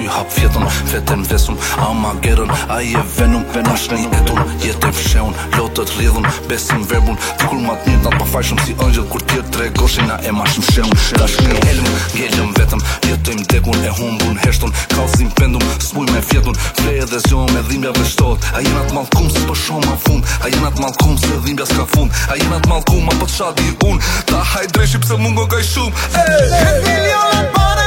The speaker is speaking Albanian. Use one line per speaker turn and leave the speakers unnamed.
hap fjetën Vetën vesëm, ama gerën A I e venëm, ashtë një etun Jetë e fsheun, lotët rridhën Besim verbun, të kur mat njët Natë pa fajshëm si ëngjël Kur tjerë tregoshin na e mashim sheun Tash një helm, ngellëm vetëm Jetojmë dekun e humbun Heshtun, kalzim pendum, s'muj me fjetun Fle edhe zjohëm e dhimbja vështot A jena të malkum se pëshom ma fund A jena të malkum se dhimbja s'ka fund A jena të malkum ma pët shadi un Ta hajdreshi pse mungo kaj shumë
Hey!